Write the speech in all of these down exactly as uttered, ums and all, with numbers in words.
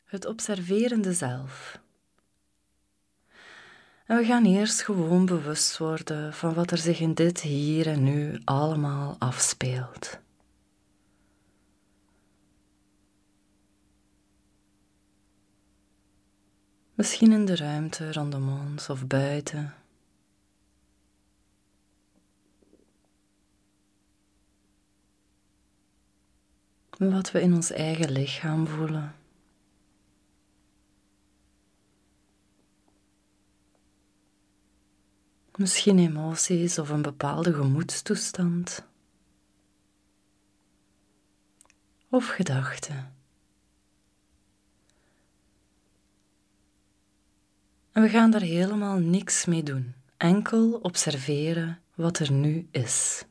het observerende zelf. En we gaan eerst gewoon bewust worden van wat er zich in dit hier en nu allemaal afspeelt. Misschien in de ruimte rondom ons of buiten. Wat we in ons eigen lichaam voelen. Misschien emoties of een bepaalde gemoedstoestand. Of gedachten. En we gaan daar helemaal niks mee doen. Enkel observeren wat er nu is.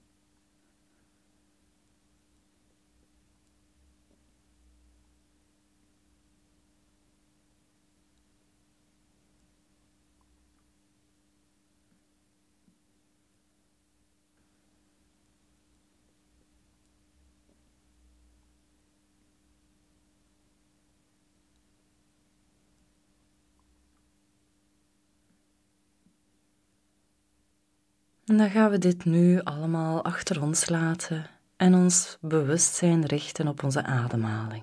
En dan gaan we dit nu allemaal achter ons laten en ons bewustzijn richten op onze ademhaling.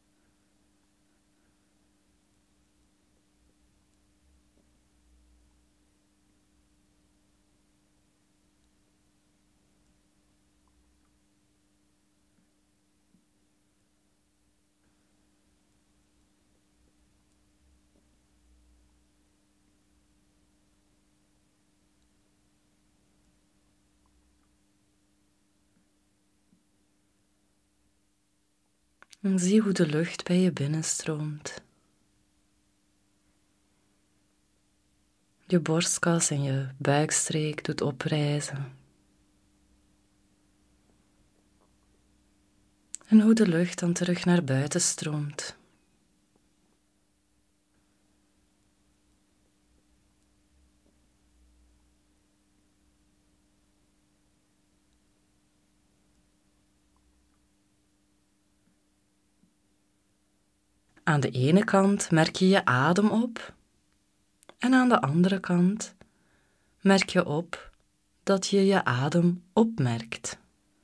En zie hoe de lucht bij je binnenstroomt. Je borstkas en je buikstreek doet oprijzen. En hoe de lucht dan terug naar buiten stroomt. Aan de ene kant merk je je adem op en aan de andere kant merk je op dat je je adem opmerkt.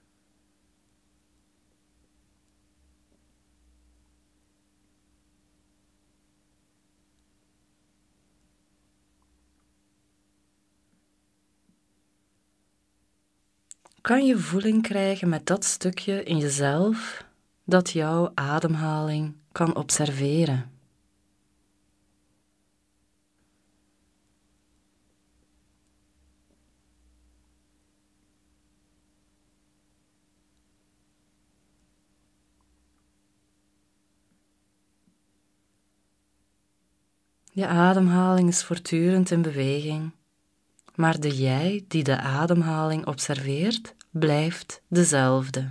Kan je voeling krijgen met dat stukje in jezelf dat jouw ademhaling kan observeren. Je ademhaling is voortdurend in beweging, maar de jij die de ademhaling observeert, blijft dezelfde.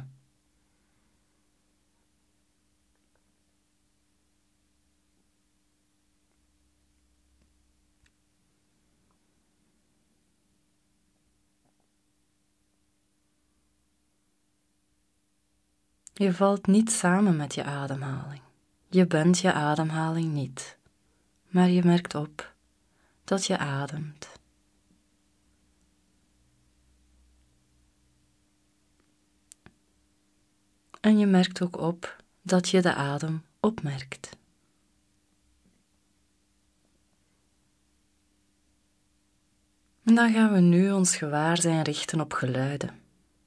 Je valt niet samen met je ademhaling. Je bent je ademhaling niet, maar je merkt op dat je ademt. En je merkt ook op dat je de adem opmerkt. En dan gaan we nu ons gewaarzijn richten op geluiden.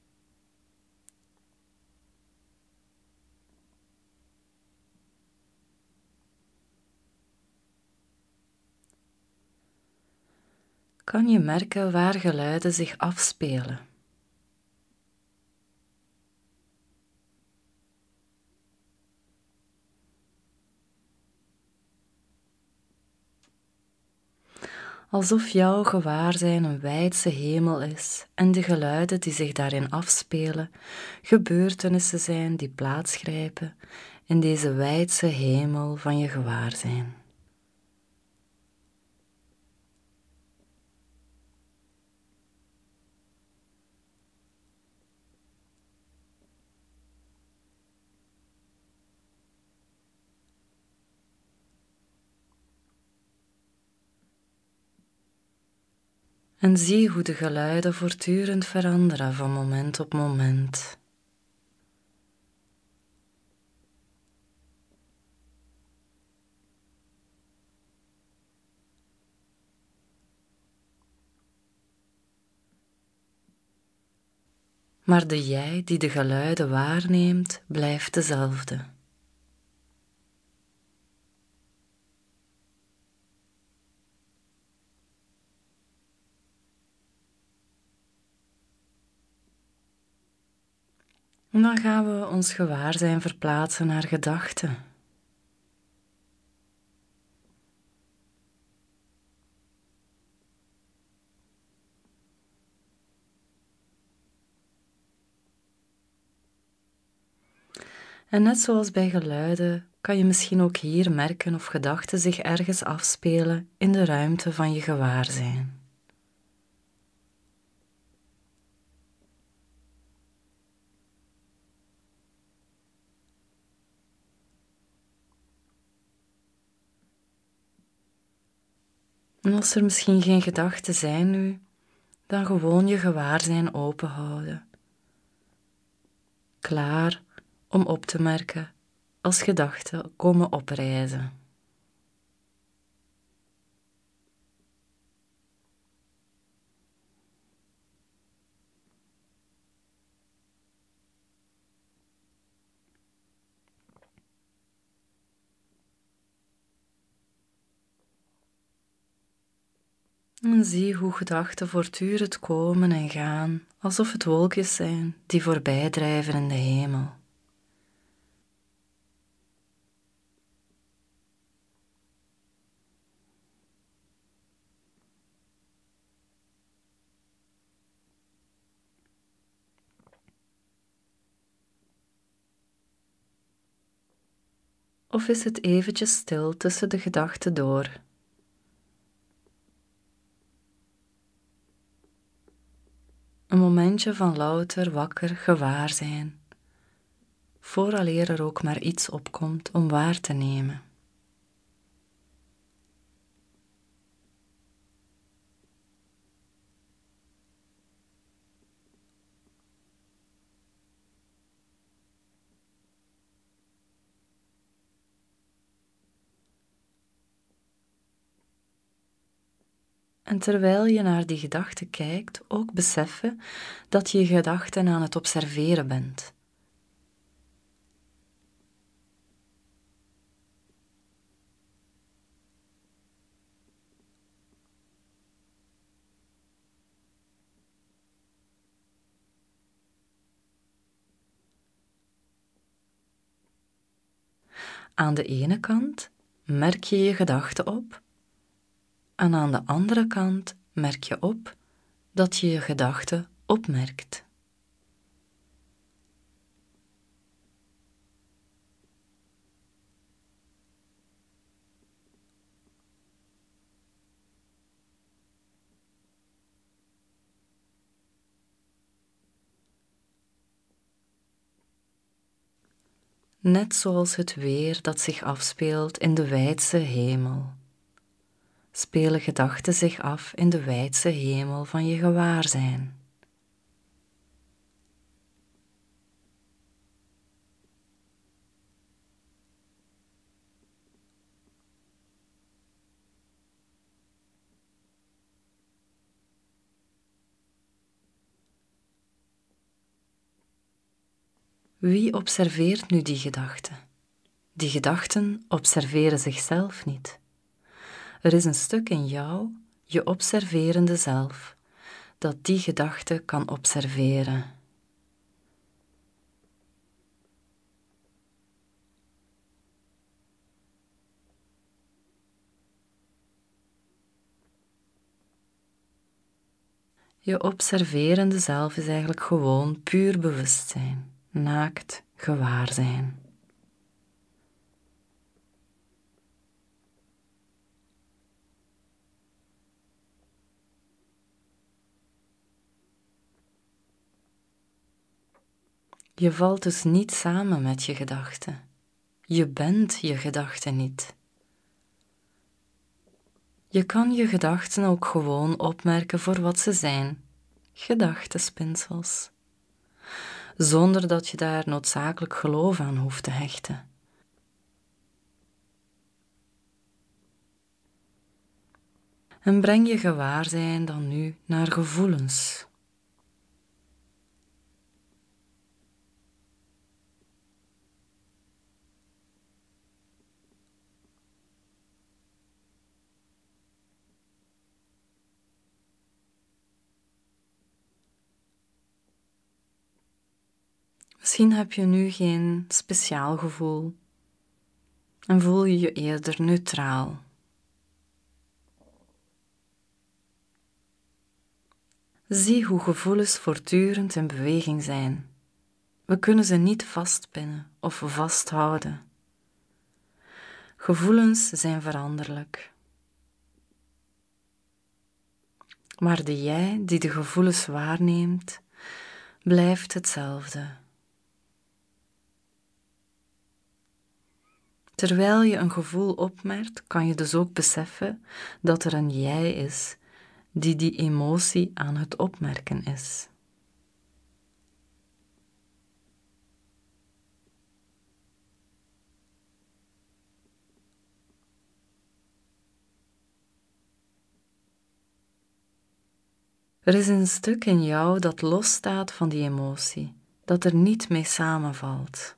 Kan je merken waar geluiden zich afspelen? Alsof jouw gewaarzijn een wijdse hemel is en de geluiden die zich daarin afspelen, gebeurtenissen zijn die plaatsgrijpen in deze wijdse hemel van je gewaarzijn. En zie hoe de geluiden voortdurend veranderen van moment op moment. Maar de jij die de geluiden waarneemt, blijft dezelfde. En dan gaan we ons gewaarzijn verplaatsen naar gedachten. En net zoals bij geluiden kan je misschien ook hier merken of gedachten zich ergens afspelen in de ruimte van je gewaarzijn. En als er misschien geen gedachten zijn nu, dan gewoon je gewaarzijn open houden. Klaar om op te merken als gedachten komen oprijzen. En zie hoe gedachten voortdurend komen en gaan, alsof het wolkjes zijn die voorbij drijven in de hemel. Of is het eventjes stil tussen de gedachten door? Een momentje van louter wakker gewaarzijn, vooraleer er ook maar iets opkomt om waar te nemen. En terwijl je naar die gedachten kijkt, ook beseffen dat je je gedachten aan het observeren bent. Aan de ene kant merk je je gedachten op, en aan de andere kant merk je op dat je je gedachten opmerkt. Net zoals het weer dat zich afspeelt in de wijdse hemel, spelen gedachten zich af in de wijdse hemel van je gewaarzijn. Wie observeert nu die gedachten? Die gedachten observeren zichzelf niet. Er is een stuk in jou, je observerende zelf, dat die gedachten kan observeren. Je observerende zelf is eigenlijk gewoon puur bewustzijn, naakt gewaarzijn. Je valt dus niet samen met je gedachten. Je bent je gedachten niet. Je kan je gedachten ook gewoon opmerken voor wat ze zijn, gedachtenspinsels, zonder dat je daar noodzakelijk geloof aan hoeft te hechten. En breng je gewaarzijn dan nu naar gevoelens. Misschien heb je nu geen speciaal gevoel en voel je je eerder neutraal. Zie hoe gevoelens voortdurend in beweging zijn. We kunnen ze niet vastpinnen of vasthouden. Gevoelens zijn veranderlijk. Maar de jij die de gevoelens waarneemt, blijft hetzelfde. Terwijl je een gevoel opmerkt, kan je dus ook beseffen dat er een jij is die die emotie aan het opmerken is. Er is een stuk in jou dat losstaat van die emotie, dat er niet mee samenvalt.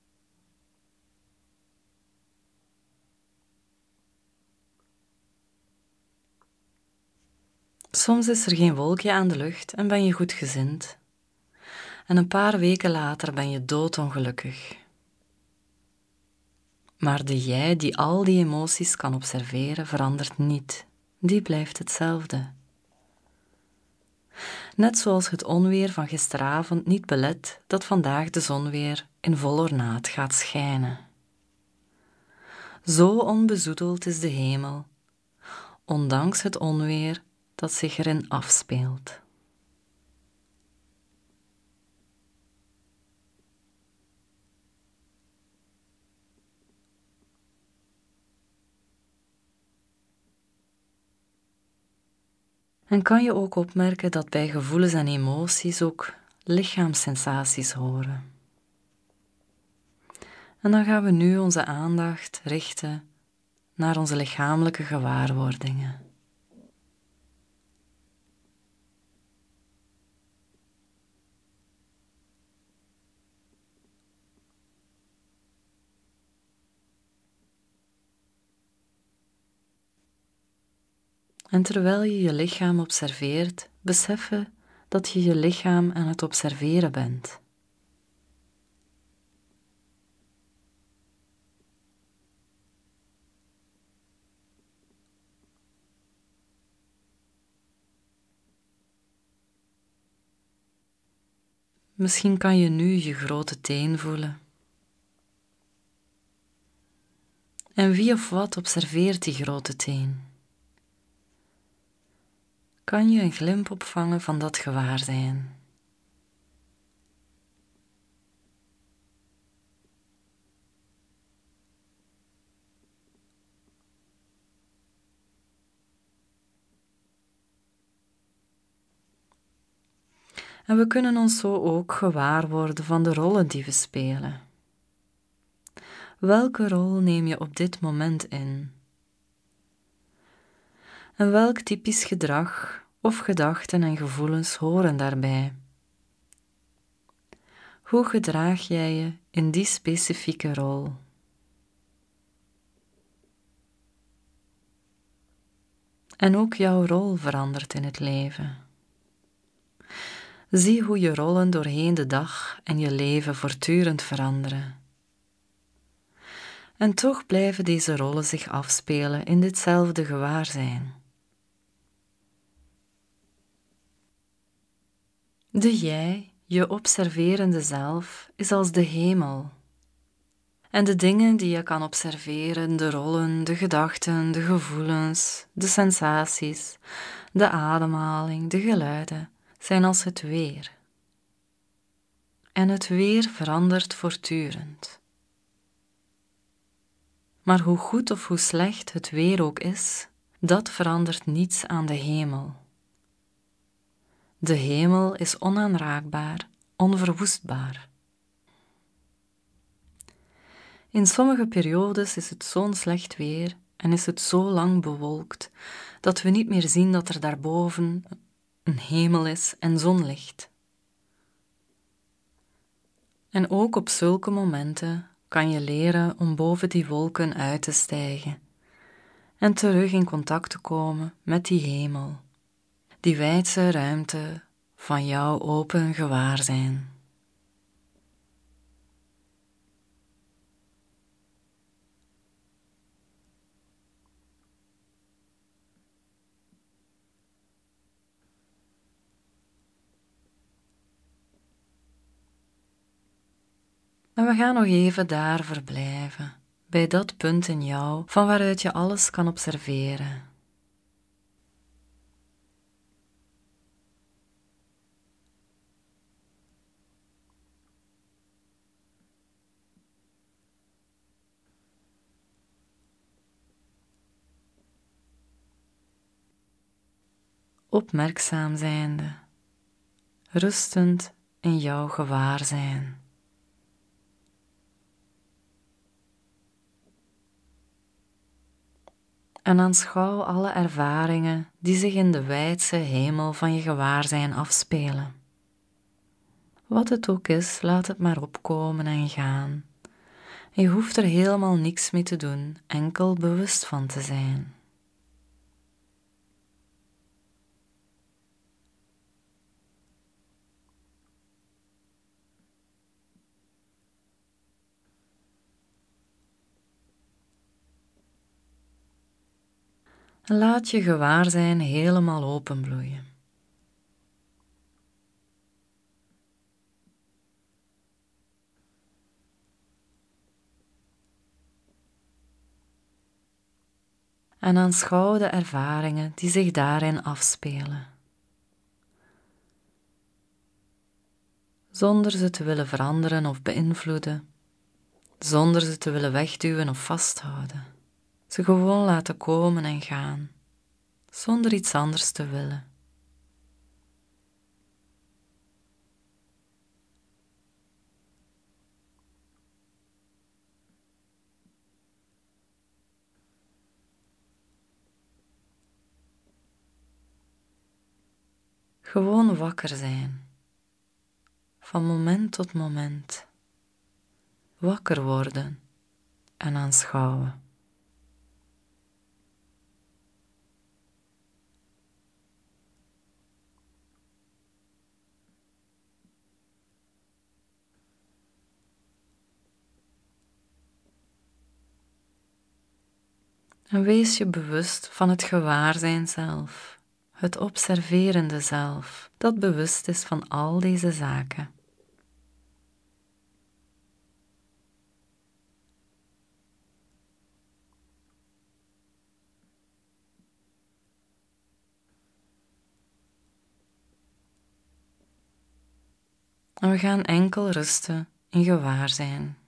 Soms is er geen wolkje aan de lucht en ben je goedgezind. En een paar weken later ben je doodongelukkig. Maar de jij die al die emoties kan observeren, verandert niet. Die blijft hetzelfde. Net zoals het onweer van gisteravond niet belet dat vandaag de zon weer in vol ornaat gaat schijnen. Zo onbezoedeld is de hemel, ondanks het onweer dat zich erin afspeelt. En kan je ook opmerken dat bij gevoelens en emoties ook lichaamssensaties horen. En dan gaan we nu onze aandacht richten naar onze lichamelijke gewaarwordingen. En terwijl je je lichaam observeert, beseffen dat je je lichaam aan het observeren bent. Misschien kan je nu je grote teen voelen. En wie of wat observeert die grote teen? Kan je een glimp opvangen van dat gewaarzijn? En we kunnen ons zo ook gewaar worden van de rollen die we spelen. Welke rol neem je op dit moment in? En welk typisch gedrag of gedachten en gevoelens horen daarbij? Hoe gedraag jij je in die specifieke rol? En ook jouw rol verandert in het leven. Zie hoe je rollen doorheen de dag en je leven voortdurend veranderen. En toch blijven deze rollen zich afspelen in ditzelfde gewaarzijn. De jij, je observerende zelf, is als de hemel. En de dingen die je kan observeren, de rollen, de gedachten, de gevoelens, de sensaties, de ademhaling, de geluiden, zijn als het weer. En het weer verandert voortdurend. Maar hoe goed of hoe slecht het weer ook is, Dat verandert niets aan de hemel. De hemel is onaanraakbaar, onverwoestbaar. In sommige periodes is het zo'n slecht weer en is het zo lang bewolkt dat we niet meer zien dat er daarboven een hemel is en zonlicht. En ook op zulke momenten kan je leren om boven die wolken uit te stijgen en terug in contact te komen met die hemel, die wijdse ruimte van jouw open gewaarzijn. En we gaan nog even daar verblijven, bij dat punt in jou van waaruit je alles kan observeren. Opmerkzaam zijnde, rustend in jouw gewaarzijn. En aanschouw alle ervaringen die zich in de wijdse hemel van je gewaarzijn afspelen. Wat het ook is, laat het maar opkomen en gaan. Je hoeft er helemaal niks mee te doen, enkel bewust van te zijn. En laat je gewaarzijn helemaal openbloeien. En aanschouw de ervaringen die zich daarin afspelen. Zonder ze te willen veranderen of beïnvloeden, zonder ze te willen wegduwen of vasthouden. Ze gewoon laten komen en gaan, zonder iets anders te willen. Gewoon wakker zijn, van moment tot moment. Wakker worden en aanschouwen. En wees je bewust van het gewaarzijn zelf, het observerende zelf, dat bewust is van al deze zaken. En we gaan enkel rusten in gewaarzijn.